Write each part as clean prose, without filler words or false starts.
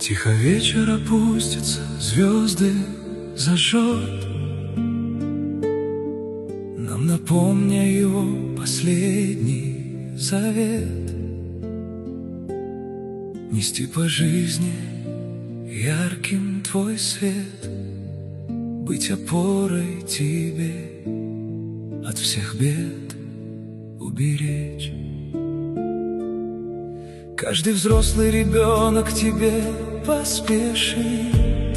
Тихо вечер опустится, звезды зажжет, нам напомня его последний завет. Нести по жизни ярким твой свет, быть опорой тебе, от всех бед уберечь. Каждый взрослый ребенок тебе поспешит,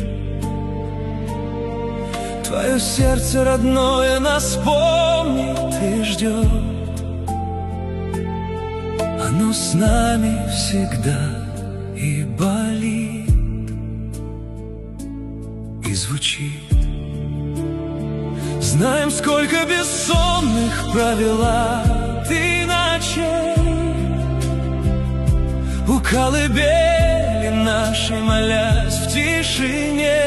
твое сердце родное нас помнит и ждет. Оно с нами всегда и болит, и звучит. Знаем, сколько бессонных провела ты ночей у колыбели нашей, молясь в тишине.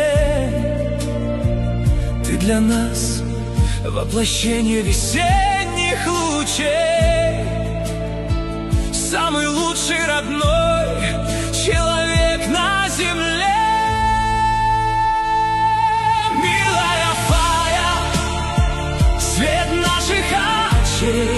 Ты для нас воплощение весенних лучей, самый лучший родной человек на земле. Милая Фая, свет наших очей,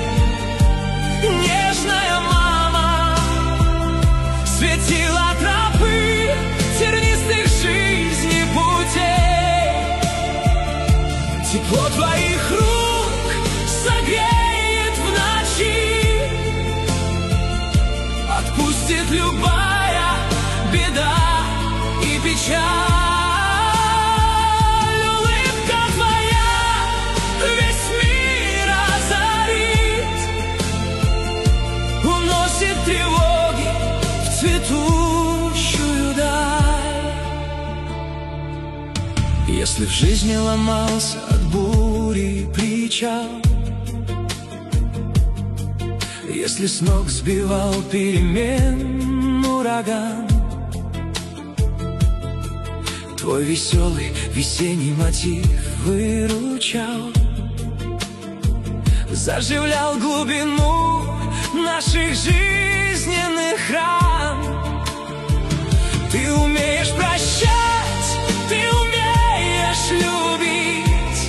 нежная мама, светила тропы тернистых жизни путей. Тепло твоих рук согреет в ночи, отпустит любая беда и печаль. Улыбка твоя весь мир озарит, уносит тревоги в цветущую даль. Если в жизни ломался от бури причал, если с ног сбивал перемен ураган, твой веселый весенний мотив выручал, заживлял глубину наших жизненных ран. Ты умеешь прощать, ты умеешь любить,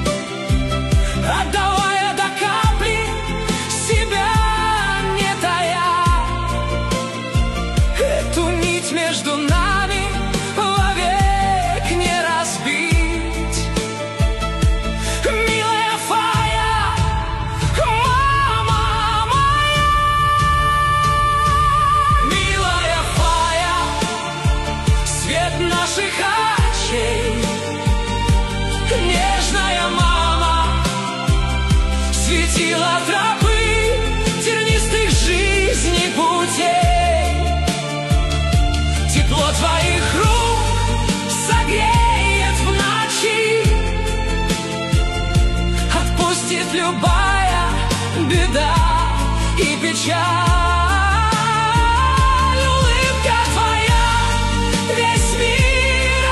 отдавая до капли себя не тая. Эту нить между нами вовек не разбить. Милая Фая, мама моя, милая Фая, свет наших очей, нежная мама, светила тропы тернистых жизней путей. Тепло твоих рук согреет в ночи, отпустит любая беда и печаль. Улыбка твоя весь мир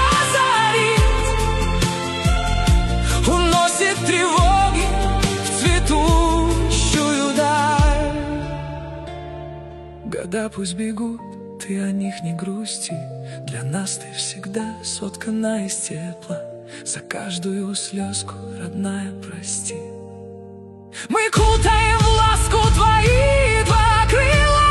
озарит, уносит тревоги в цветущую даль. Года пусть бегут, ты о них не грусти, для нас ты всегда соткана из тепла. За каждую слезку, родная, прости. Мы кутаем в ласку твои два крыла.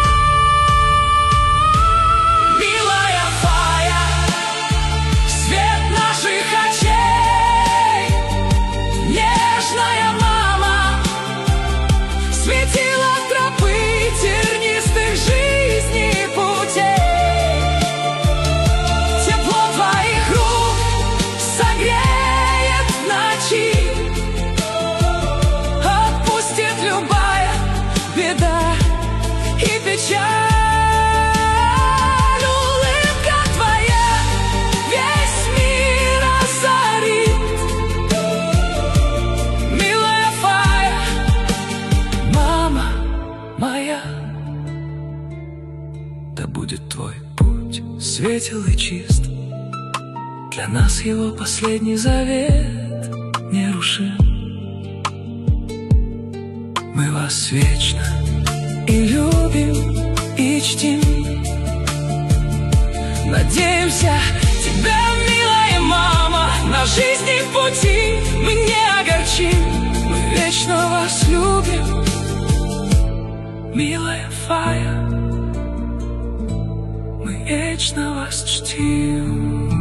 Милая Фая, свет наших очей, нежная мама, светила тропы тернистых жизней путей. Тепло твоих рук согреет в ночи, отпустит любая беда и печаль. Улыбка твоя весь мир озарит. Милая Фая, мама моя, да будет твой путь светел и чист, для нас его последний завет нерушим. Мы вас вечно и любим, и чтим. Надеемся, тебя, милая мама, на жизни пути мы не огорчим. Мы вечно вас любим, милая Фая, мы вечно вас чтим.